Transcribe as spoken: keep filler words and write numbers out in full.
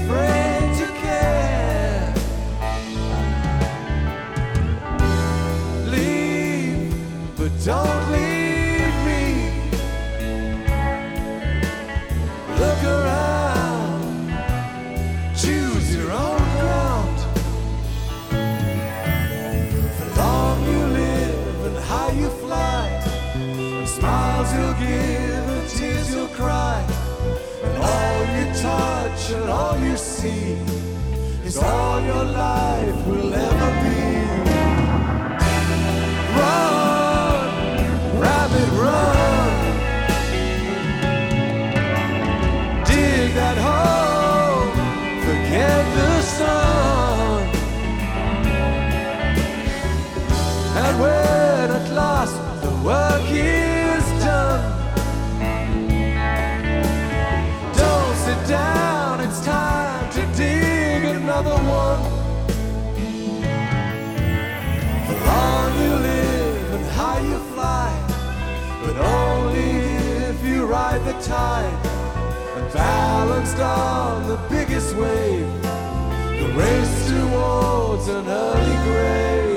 afraid to care. Leave, but don't leave me. Look around, choose your own ground. The long you live and high you fly, and smiles you'll give and tears you'll cry, and all you touch and all you see is all your life will ever be. Run, rabbit, run. Dig that hole, forget the sun. And when at last the work is done, don't sit down, it's time to dig another one. The long you live and high you fly, but only if you ride the tide, and balanced on the biggest wave, the race towards an early grave.